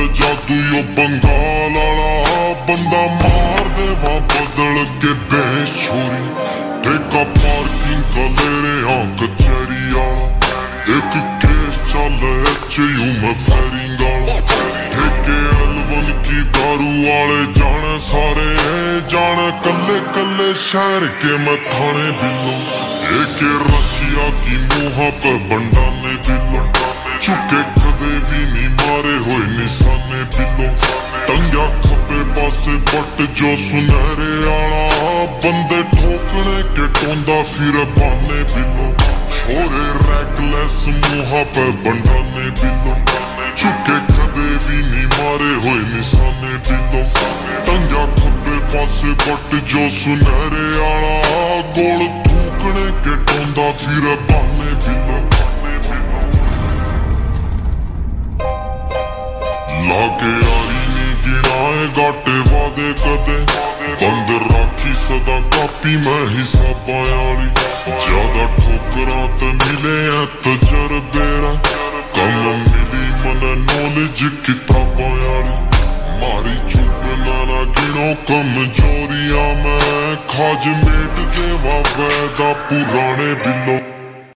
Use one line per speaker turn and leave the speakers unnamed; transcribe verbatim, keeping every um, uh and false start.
जादू यो बंगाल वाला बंदा मार देवा बदल के बेशोरी ठेका पार्किंग का ले रहे कचहरी वाला एक केस चल यू मैं फेरिंग वाला ठेके अलवन की दारू वाले जाने सारे जाने कल्ले कल्ले शहर के मैं थाने बिलो एक रशिया की मुँह पे बंडा ने बिलो चुके कदे भी नहीं मारे हुए निशाने बिलो टंगा खपे पासे बट जो सुनहरे आला बंदे ठोकने के टोंदा फिर बाने बिलो छोरे रैकलेस मुँह पे बंडा ने बिलो चुके कदे भी नहीं मारे हुए निशाने बिलो टंगा खपे पासे बट जो सुनहरे आला गोल थूकने के टोंदा फिर बाने बिलो लागे आई नी गिनाए गाटे वादे कदे बंद राखी सदा कापी मैं हिस्सा पायाली ज्यादा ठोकरा ते मिले हैं तजर्बेरा कम मिली मन नॉलेज किताबां यारी मारी चुप ना गिनो कमजोरियां मैं खाज मेट देवा वैदा पुराने दिलों